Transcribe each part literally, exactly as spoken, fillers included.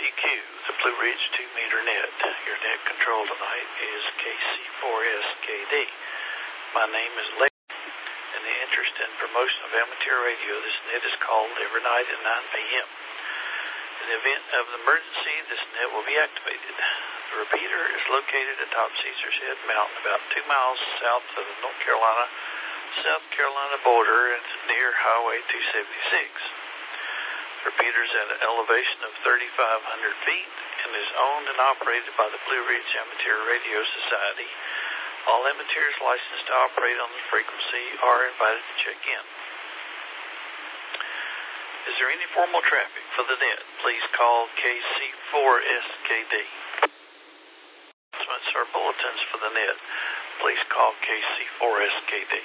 Q, the Blue Ridge two meter net. Your net control tonight is K C four S K D. My name is Larry. In the interest and promotion of amateur radio, this net is called every night at nine p.m. In the event of an emergency, this net will be activated. The repeater is located atop Caesar's Head Mountain, about two miles south of the North Carolina, South Carolina border and near Highway two seventy-six. The repeater is at an elevation of thirty-five hundred feet and is owned and operated by the Blue Ridge Amateur Radio Society. All amateurs licensed to operate on the frequency are invited to check in. Is there any formal traffic for the net? Please call K C four S K D. Announcements or bulletins for the net. Please call K C four S K D.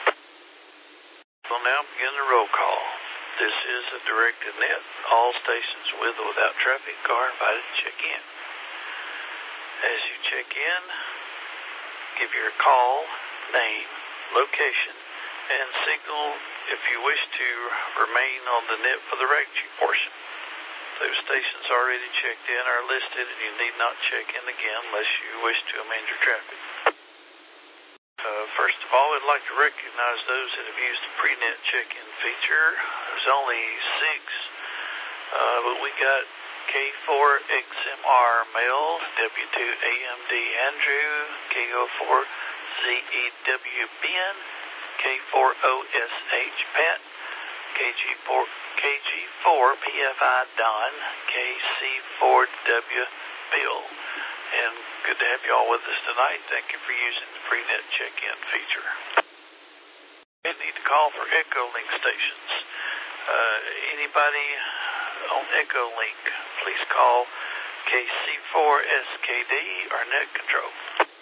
We'll now begin the roll call. This is a directed net. All stations with or without traffic are invited to check in. As you check in, give your call, name, location, and signal if you wish to remain on the net for the rescue portion. Those stations already checked in are listed, and you need not check in again unless you wish to amend your traffic. Uh, first of all, I'd like to recognize those that have used the pre-net check-in feature. There's only six, uh, but we got K four X M R Mel, W two A M D Andrew, K O four Z E W Ben, K four O S H Pat, K G four K G four P F I Don, K C four W Bill. And good to have you all with us tonight. Thank you for using the pre-net check-in feature. We need to call for Echolink stations. Uh, anybody on Echolink, please call K C four S K D or net control.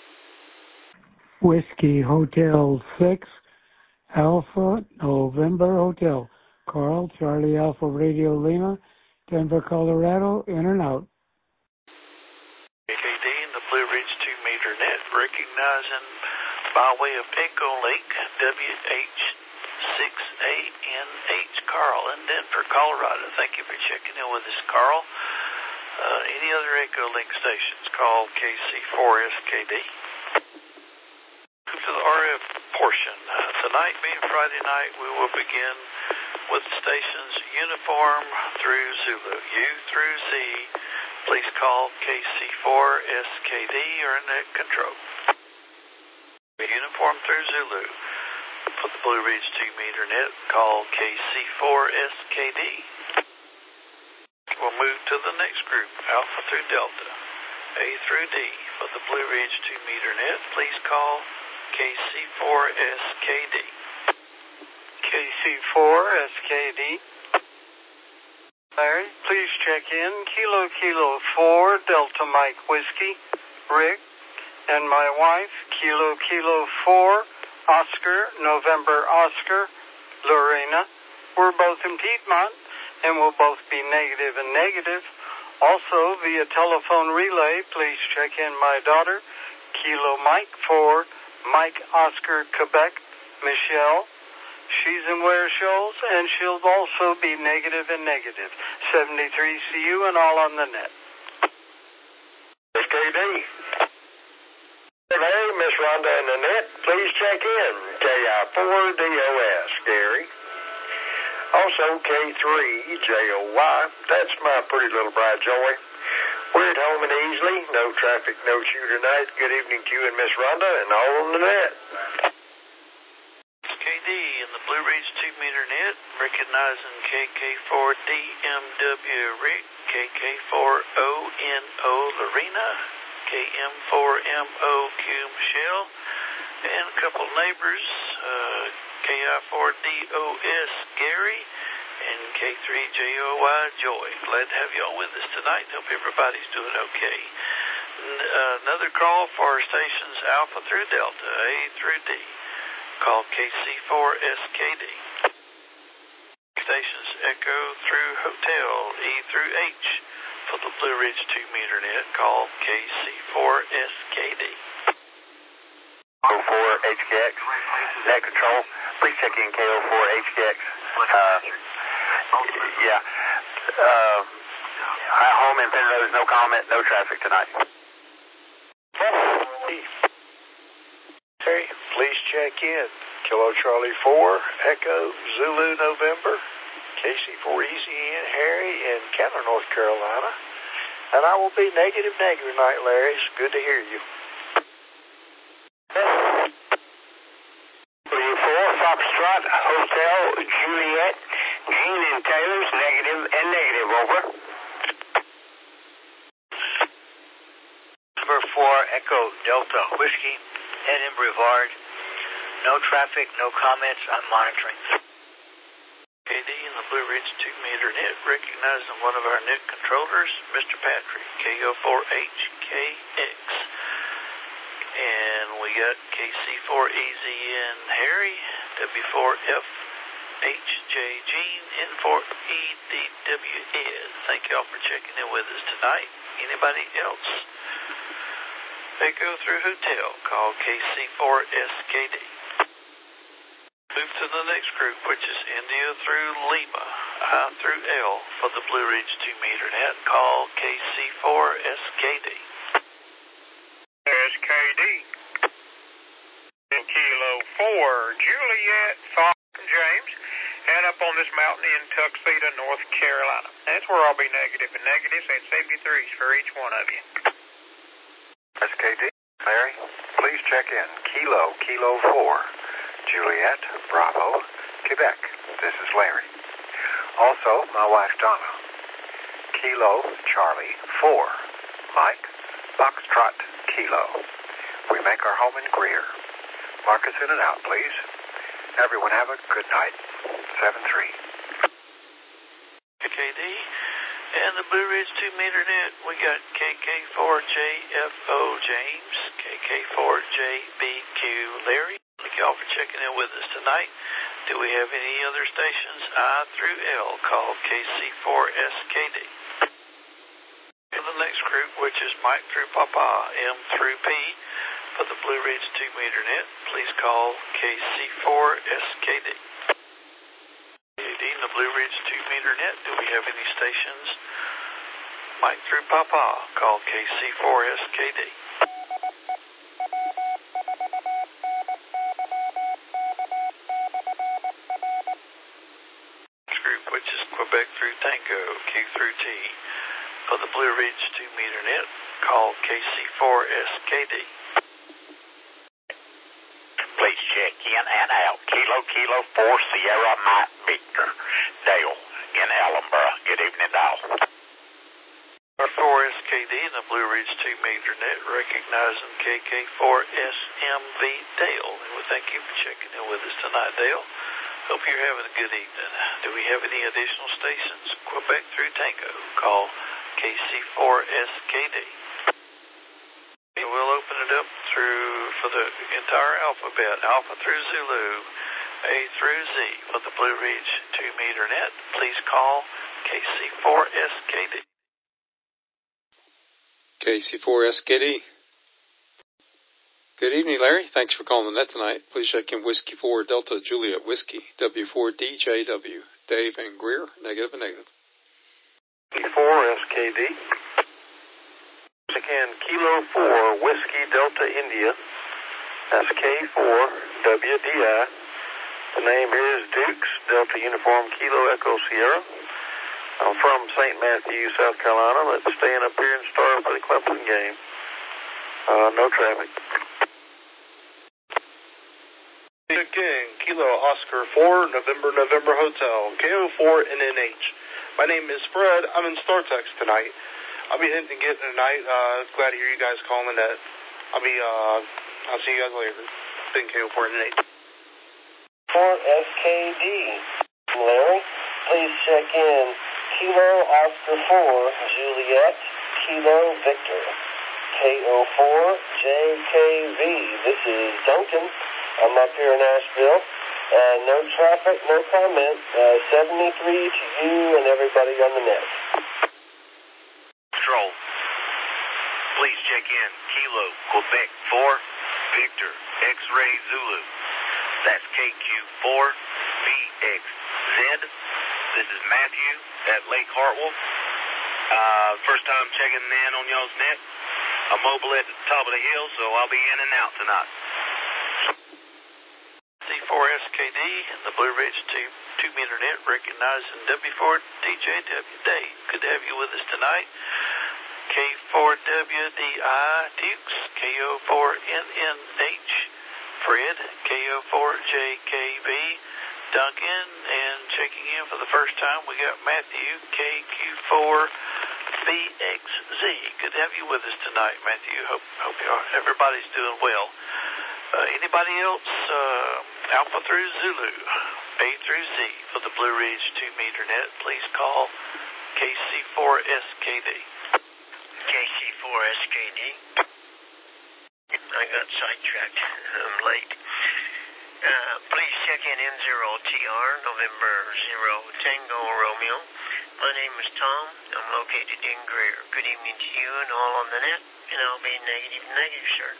Whiskey Hotel six, Alpha November Hotel. Carl, Charlie Alpha Radio Lima, Denver, Colorado, in and out. K D and the Blue Ridge two meter net, recognizing by way of Echolink, W H six A N H, Carl in Denver, Colorado. Thank you for checking in with us, Carl. Uh, any other Echolink stations, call K C four S K D. To the R F portion. Uh, tonight being Friday night, we will begin with the stations Uniform through Zulu. U through Z, please call K C four S K D or net control. Uniform through Zulu. For the Blue Ridge two meter net, call K C four S K D. We'll move to the next group, Alpha through Delta. A through D. For the Blue Ridge two meter net, please call K C four S K D. K C four S K D. Larry, please check in. Kilo Kilo four Delta Mike Whiskey. Rick and my wife, Kilo Kilo four Oscar November Oscar Lorena. We're both in Piedmont and we'll both be negative and negative. Also, via telephone relay, please check in my daughter, Kilo Mike four Mike Oscar Quebec Michelle. She's in Ware Shoals, and she'll also be negative and negative. seventy-three C U and all on the net. S K D. Hey, Miss Rhonda in the net, please check in. K I four D O S, Gary. Also, K three J O Y, that's my pretty little bride, Joy. We're at home and easily. No traffic, no chew tonight. Good evening to you and Miss Rhonda, and all on the net. K D in the Blue Ridge two meter net, recognizing K K four D M W Rick, K K four O N O Lorena, K M four M O Q Michelle, and a couple neighbors, uh, K I four D O S Gary, and K three J O Y Joy. Glad to have you all with us tonight. Hope everybody's doing okay. N- uh, another call for our stations Alpha through Delta, A through D. Call K C four S K D. Stations Echo through Hotel, E through H. For the Blue Ridge two meter net, call K C four S K D. K O four H K X, net control. Please check in K O four H K X. Uh, yeah. Uh, home in Penrose, no comment, no traffic tonight. Terry, please check in. Kilo Charlie four, Echo Zulu November, K C four Easy in Harry in Kenner, North Carolina. And I will be negative negative tonight, Larry. It's good to hear you. four, Foxtrot, Hotel, Juliet, Gene and Taylor's, negative and negative, over. Number four, Echo Delta Whiskey, head in Brevard. No traffic, no comments. I'm monitoring. K D in the Blue Ridge two meter net, recognizing one of our net controllers, Mister Patrick, K O four H K X. And we got K C four E Z N Harry, W four F H J Gene, N four E D W Ed. Thank y'all for checking in with us tonight. Anybody else? Echo through Hotel, call K C four S K D. Move to the next group, which is India through Lima, I through L for the Blue Ridge two meter net, call K C four S K D. S K D. Kilo four, Juliet, Fox, James, and up on this mountain in Tuxedo, North Carolina. That's where I'll be negative and negatives and seventy-threes for each one of you. S K D, Larry, please check in. Kilo, Kilo four, Juliet, Bravo, Quebec. This is Larry. Also, my wife Donna. Kilo, Charlie, four, Mike, Foxtrot, Kilo. We make our home in Greer. Mark us in and out, please. Everyone have a good night. seven three. K D, and the Blue Ridge two meter net, we got K K four J F O James, K K four J B Q Larry. Thank y'all for checking in with us tonight. Do we have any other stations? I through L, call K C four S K D. And the next group, which is Mike through Papa, M through P, for the Blue Ridge two meter net, please call K C four S K D. K D in the Blue Ridge two meter net, do we have any stations? Mike through Papa, call K C four S K D. Next group, which is Quebec through Tango, Q through T, for the Blue Ridge two meter net, call K C four S K D. Please check in and out. Kilo, Kilo four, Sierra Mike Victor, Dale in Ellenboro. Good evening, Dale. Our four S K D in the Blue Ridge two meter net, recognizing K K four S M V Dale. And we thank you for checking in with us tonight, Dale. Hope you're having a good evening. Do we have any additional stations? Quebec through Tango, call K C four S K D. And we'll open it up through for the entire alphabet, Alpha through Zulu, A through Z for the Blue Ridge two meter net. Please call K C four S K D. K C four S K D. Good evening, Larry. Thanks for calling the net tonight. Please check in Whiskey four Delta Juliet Whiskey, W four D J W, Dave and Greer, negative and negative. four S K D. Again, Kilo four, Whiskey Delta India. That's K four W D I. The name here is Dukes, Delta Uniform Kilo Echo Sierra. I'm from Saint Matthew, South Carolina, but staying up here in Star for the Clemson game. Uh, no traffic. Again, Kilo Oscar four, November November Hotel, K O four N N H. My name is Fred. I'm in StarTex tonight. I'll be hitting and getting tonight. Uh, glad to hear you guys calling that. I'll be, uh, I'll see you guys later. Been K O four N N H. four S K D. Larry, please check in. Kilo Oscar four, Juliet, Kilo Victor. K O four J K V. This is Duncan. I'm up here in Asheville. Uh, no traffic, no comment. Uh, seventy-three to you and everybody on the net. Control. Please check in. Kilo, Quebec four, Victor, X-Ray Zulu. That's K Q four B X Z. This is Matthew at Lake Hartwell. Uh, first time checking in on y'all's net. I'm mobile at the top of the hill, so I'll be in and out tonight. C four S K D, the Blue Ridge two meter net, recognizing W four D J W. Dave, good to have you with us tonight. K four W D I, Dukes, K O four N N H, Fred, K O four J K B, Duncan, and checking in for the first time, we got Matthew, K Q four B X Z. Good to have you with us tonight, Matthew. Hope, hope you are, everybody's doing well. Uh, anybody else? Uh, Alpha through Zulu, A through Z for the Blue Ridge two meter net. Please call K C four S K D. K C four S K D. I got sidetracked. I'm late. Uh, please check in N zero T R, November zero Tango Romeo. My name is Tom. I'm located in Greer. Good evening to you and all on the net, and I'll be negative, negative, sir.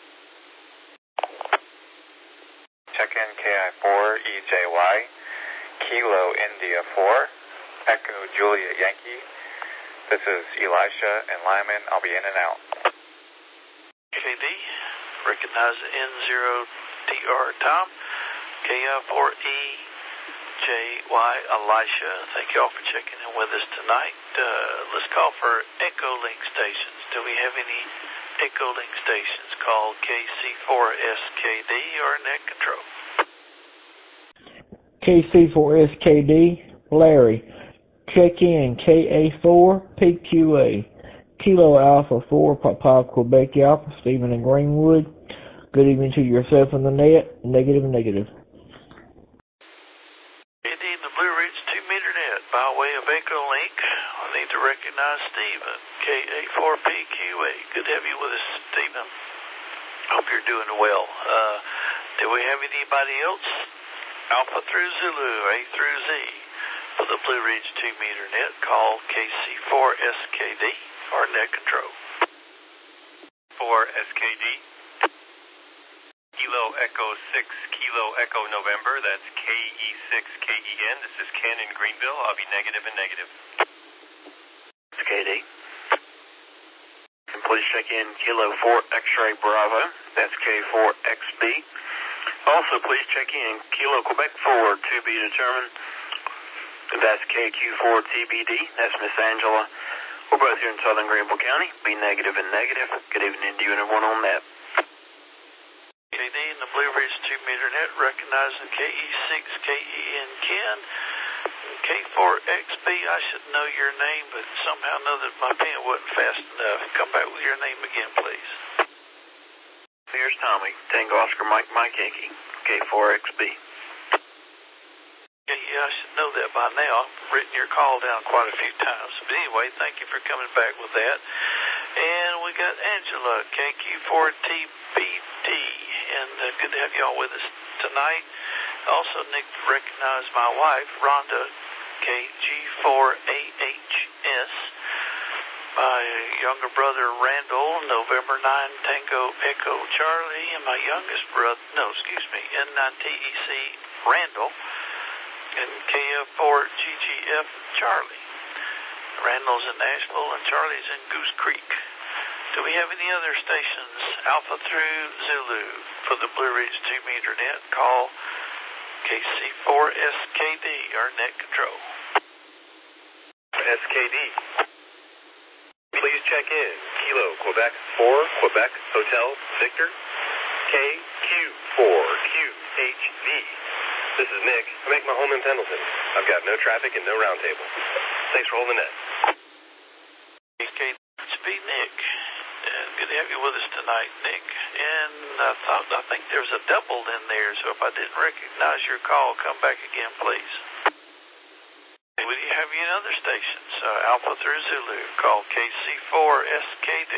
Check in K I four E J Y, Kilo India four, Echo Julia Yankee. This is Elisha and Lyman. I'll be in and out. K D, recognize N zero T R Tom, K I four E J Y Elisha. Thank you all for checking in with us tonight. Uh, let's call for Echo Link stations. Do we have any Echo Link stations called K C four S K D or net control? K C four S K D, Larry. Check in K A four P Q A, Kilo Alpha four, Papa Quebec Alpha, Stephen and Greenwood. Good evening to yourself on the net. Negative, negative. Indeed, the Blue Ridge two meter net by way of Echo Link. I need to recognize Stephen, K A four P Q A. Good to have you with us, Stephen. Hope you're doing well. Uh, do we have anybody else? Alpha through Zulu, A through Z for the Blue Ridge two meter net. Call K C four S K D or net control. four S K D. Kilo Echo six, Kilo Echo November. That's K E six K E N. This is Ken in Greenville. I'll be negative and negative. K D. And please check in Kilo four X-Ray Bravo. That's K four X B. Also, please check in Kilo Quebec four to be determined. That's K Q four T B D. That's Miss Angela. We're both here in Southern Greenville County. Be negative and negative. Good evening to you and everyone on that. K D and the Blue Ridge two meter net, recognizing K E six K E N Ken. K four X B, I should know your name, but somehow know that my pen wasn't fast enough. Come back with your name again, please. Here's Tommy, Tango Oscar Mike Mike Yankee, K four X B. Yeah, yeah, I should know that by now. I've written your call down quite a few times. But anyway, thank you for coming back with that. And we got Angela, K Q four T B D. And uh, good to have you all with us tonight. Also, Nick recognized my wife, Rhonda, K G four A H S. My younger brother, Randall, November ninth, Tango Echo Charlie. And my youngest brother, no, excuse me, N nine T E C, Randall. And K F four G G F Charlie. Randall's in Nashville and Charlie's in Goose Creek. Do we have any other stations, Alpha through Zulu, for the Blue Ridge two meter net? Call K C four S K D, our net control. S K D. Please check in Kilo Quebec four, Quebec Hotel Victor, K Q four Q H V. This is Nick. I make my home in Pendleton. I've got no traffic and no roundtable. Thanks for holding that. Okay, it's be Nick. And good to have you with us tonight, Nick. And I thought I think there's a double in there, so if I didn't recognize your call, come back again, please. Would you have any other stations? Uh, Alpha through Zulu, call K C four S K D.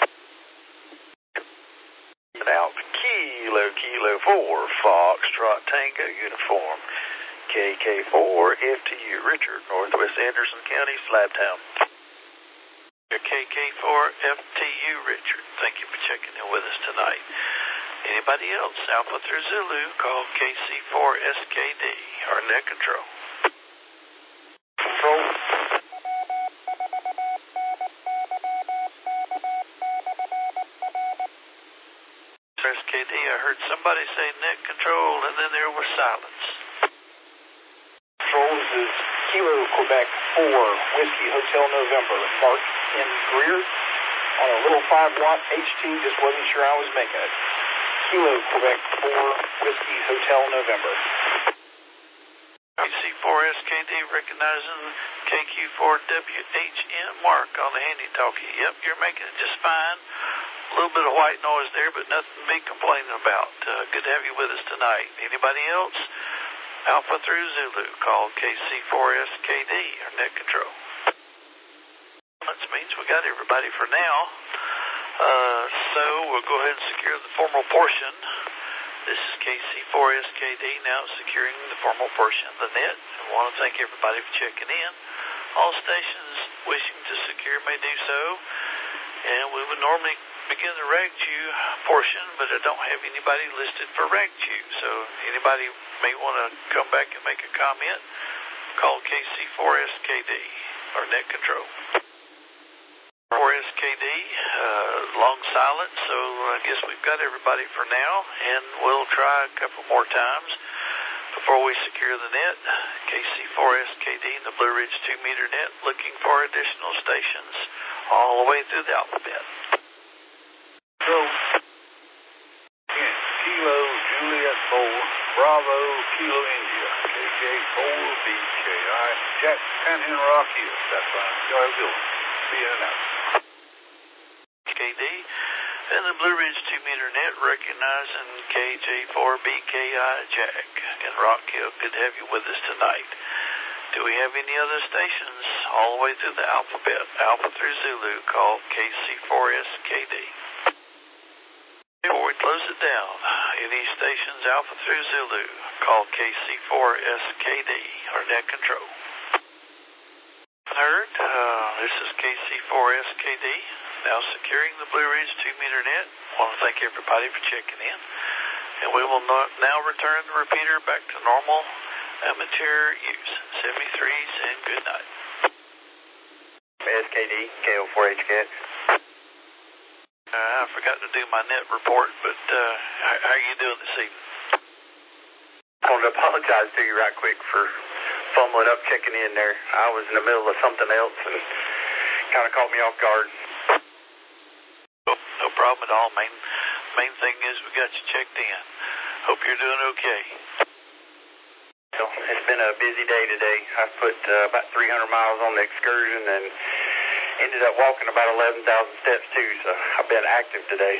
Out Kilo Kilo four Foxtrot Tango uniform, K K four F T U Richard, Northwest Anderson County, Slabtown. K K four F T U Richard, thank you for checking in with us tonight. Anybody else? Alpha through Zulu, call K C four S K D, our net control. Control. S K D. I heard somebody say net control, and then there was silence. Control, this is Kilo Quebec four, Whiskey Hotel November. Mark in Greer on a little five watt H T, just wasn't sure I was making it. Kilo Quebec four, Whiskey Hotel November. K C four S K D recognizing K Q four W H N Mark on the handy-talkie. Yep, you're making it just fine. A little bit of white noise there, but nothing to be complaining about. Uh, good to have you with us tonight. Anybody else? Alpha through Zulu, call K C four S K D, or net control. That means we got everybody for now. Uh, so we'll go ahead and secure the formal portion. This is K C four S K D now securing the formal portion of the net. I want to thank everybody for checking in. All stations wishing to secure may do so. And we would normally begin the RAGCHU portion, but I don't have anybody listed for RAGCHU. So anybody may want to come back and make a comment, call K C four S K D or net control. four S K D, uh, long silence, so I guess we've got everybody for now, and we'll try a couple more times before we secure the net. K C four S K D and the Blue Ridge two meter net looking for additional stations all the way through the alphabet. So, again, Kilo Juliet four, Bravo Kilo India, K K four B K I, Jack Panhandle Rock Hill, that's fine, y'all go. Be in and out. K D and the Blue Ridge two meter net recognizing K J four B K I Jack in Rock Hill. Good to have you with us tonight. Do we have any other stations all the way through the alphabet? Alpha through Zulu, call K C four S K D. Before we close it down, any stations Alpha through Zulu, call K C four S K D or net control. Heard, uh, this is K C four S K D, now securing the Blue Ridge two meter net. I want to thank everybody for checking in. And we will not now return the repeater back to normal amateur use. seventy-threes and good night. S K D, K O four H K X. Uh, I forgot to do my net report, but uh, how, how are you doing this evening? I want to apologize to you right quick for fumbling up checking in there. I was in the middle of something else and kind of caught me off guard. Oh, no problem at all. Main, main thing is we got you checked in. Hope you're doing okay. So it's been a busy day today. I put uh, about three hundred miles on the excursion and ended up walking about eleven thousand steps too, so I've been active today.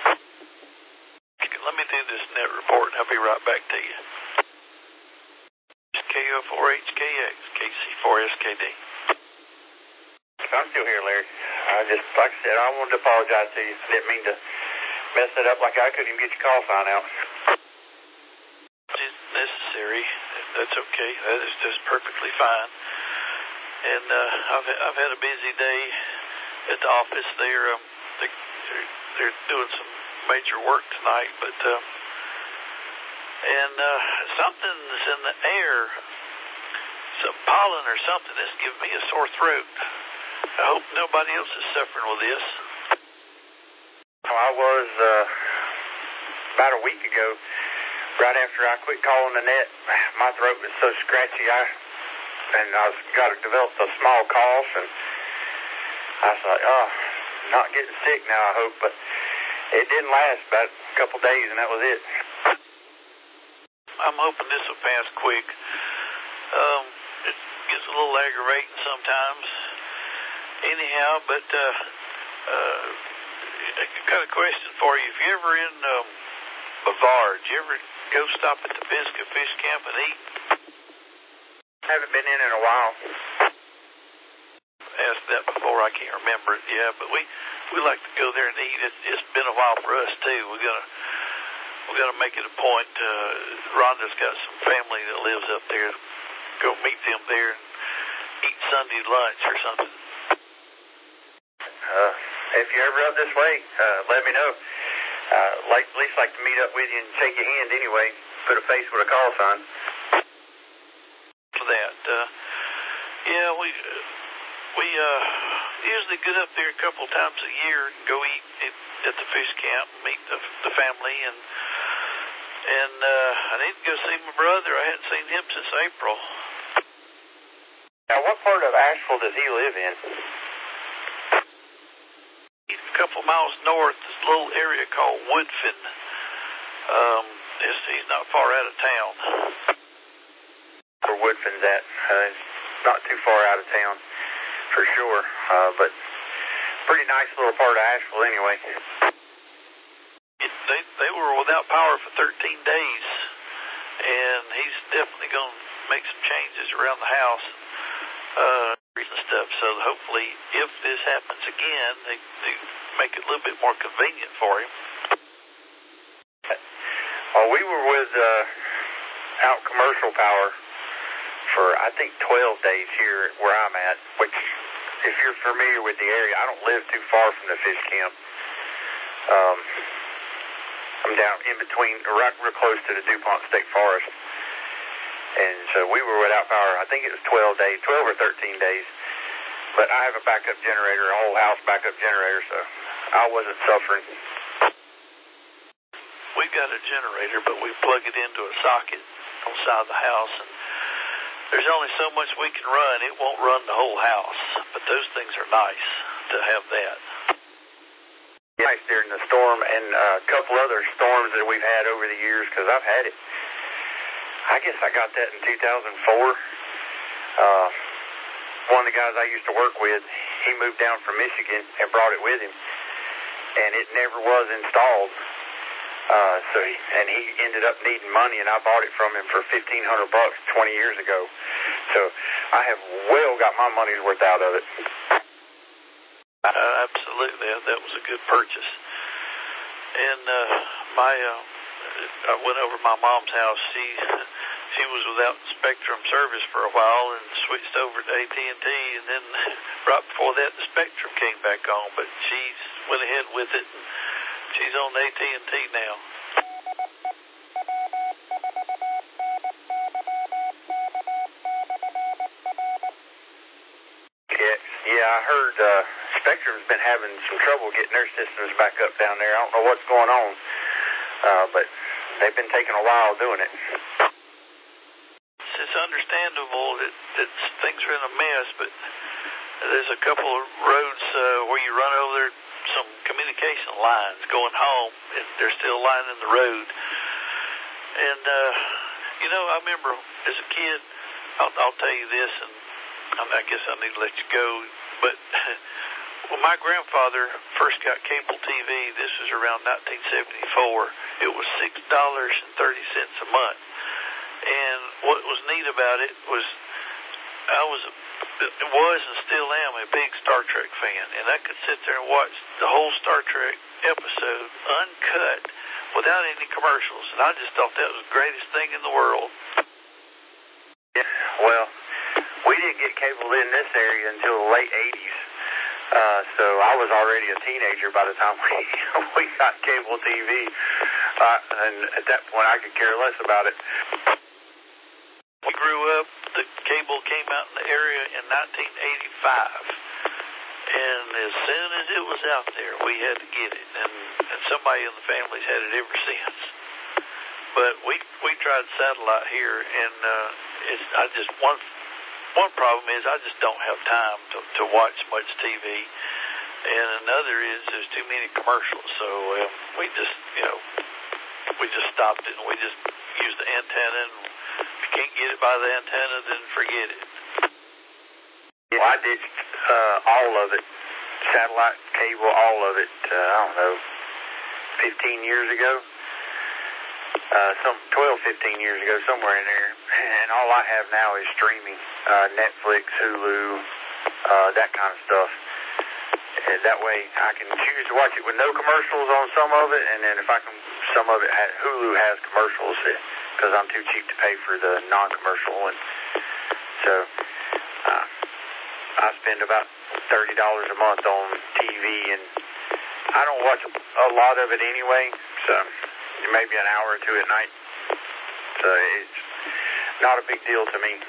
Let me do this net report and I'll be right back to you. K O four H K X, K C four S K D. I'm still here, Larry. I just, like I said, I wanted to apologize to you. I didn't mean to mess it up like I couldn't even get your call sign out. It's necessary. That's okay. That is just perfectly fine. And uh, I've I've had a busy day at the office there. Um, they, they're, they're doing some major work tonight, but uh, and uh, something's in the air, some pollen or something that's giving me a sore throat. I hope nobody else is suffering with this. I was uh, about a week ago, right after I quit calling the net. My throat was so scratchy, I and I was got to develop a small cough, and I was like, oh, not getting sick now, I hope, but it didn't last about a couple days, and that was it. I'm hoping this will pass quick. Um, it gets a little aggravating sometimes. Anyhow, but uh, uh, I got a question for you. If you're ever in um, Bavard, you ever go stop at the Pisgah Fish Camp and eat? Haven't been in in a while. Asked that before, I can't remember it. Yeah, but we we like to go there and eat. It, it's been a while for us too. We gotta we gotta make it a point. Uh, Rhonda's got some family that lives up there. Go meet them there and eat Sunday lunch or something. Uh, if you're ever up this way, uh, let me know. Uh, like at least like to meet up with you and shake your hand anyway. Put a face with a call sign. For that, uh, yeah, we we uh, usually get up there a couple times a year and go eat. It, at the fish camp, meet the, the family, and and uh, I need to go see my brother. I hadn't seen him since April. Now, what part of Asheville does he live in? He's a couple miles north, this little area called Woodfin. Um, it's, he's not far out of town. Where Woodfin's at, uh, it's not too far out of town, for sure, uh, but pretty nice little part of Asheville anyway. It, they, they were without power for thirteen days, and he's definitely going to make some changes around the house uh, and stuff, so hopefully if this happens again, they, they make it a little bit more convenient for him. Well, we were with uh, out commercial power for, I think, twelve days here where I'm at, which, if you're familiar with the area, I don't live too far from the fish camp. Um, I'm down in between, right real close to the DuPont State Forest. And so we were without power, I think it was twelve days, twelve or thirteen days. But I have a backup generator, a whole house backup generator, so I wasn't suffering. We've got a generator, but we plug it into a socket on the side of the house, and there's only so much we can run. It won't run the whole house, but those things are nice to have that. Nice during the storm and a couple other storms that we've had over the years, because I've had it. I guess I got that in two thousand four. Uh, one of the guys I used to work with, he moved down from Michigan and brought it with him, and it never was installed. Uh, so he, and he ended up needing money, and I bought it from him for fifteen hundred bucks twenty years ago. So I have well got my money's worth out of it. Uh, absolutely, that was a good purchase. And uh, my, uh, I went over to my mom's house. She she was without Spectrum service for a while and switched over to A T and T, and then right before that, the Spectrum came back on. But she went ahead with it. And she's on A T and T now. Yeah, yeah, I heard uh, Spectrum's been having some trouble getting their systems back up down there. I don't know what's going on, uh, but they've been taking a while doing it. It's understandable that, that things are in a mess, but there's a couple of roads uh, where you run over there, some communication lines going home, and they're still lining the road. And, uh, you know, I remember as a kid, I'll, I'll tell you this, and I guess I need to let you go, but when my grandfather first got cable T V, this was around nineteen seventy-four, it was six dollars and thirty cents a month. And what was neat about it was I was, a, it was and still am a big Star Trek fan, and I could sit there and watch the whole Star Trek episode uncut without any commercials, and I just thought that was the greatest thing in the world. Yeah, well, we didn't get cable in this area until the late eighties, uh, so I was already a teenager by the time we we got cable T V, uh, and at that point I could care less about it. We grew up, the cable came out in the area in nineteen eighty-five, and as soon as it was out there, we had to get it, and, and somebody in the family's had it ever since. But we we tried satellite here, and uh, it's I just one one problem is I just don't have time to, to watch much T V, and another is there's too many commercials, so um, we just you know we just stopped it and we just used the antenna, and if you can't get it by the antenna, then forget it. Well, I did uh, all of it, satellite, cable, all of it. Uh, I don't know, fifteen years ago. Uh, some twelve, fifteen years ago, somewhere in there, and all I have now is streaming, uh, Netflix, Hulu, uh, that kind of stuff. And that way, I can choose to watch it with no commercials on some of it, and then if I can, some of it has, Hulu has commercials because I'm too cheap to pay for the non-commercial one. So uh, I spend about thirty dollars a month on T V, and I don't watch a lot of it anyway, so maybe an hour or two at night. So it's not a big deal to me.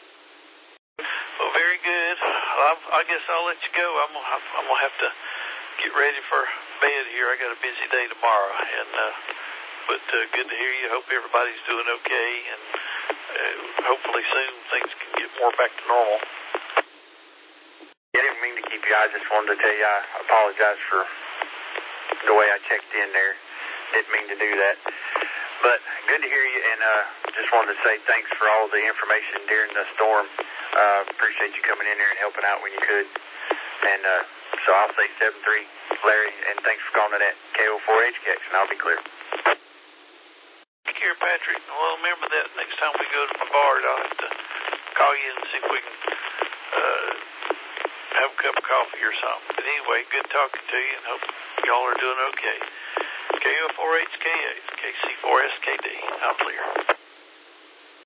Well, very good. Well, I guess I'll let you go. I'm gonna have, I'm gonna have to get ready for bed here. I got a busy day tomorrow, and uh, but uh, good to hear you. Hope everybody's doing okay, and uh, hopefully soon things can get more back to normal. I didn't mean to keep you. I just wanted to tell you I apologize for the way I checked in there. Didn't mean to do that. But good to hear you, and uh, just wanted to say thanks for all the information during the storm. Uh, appreciate you coming in there and helping out when you could. And uh, so I'll say seven three, Larry, and thanks for calling in at K O four H K X, and I'll be clear. Take care, Patrick. Well, remember that next time we go to my bar, I'll have to call you and see if we can uh, have a cup of coffee or something. But anyway, good talking to you, and hope y'all are doing okay. K O four H K X, K C four S K D. I'm clear.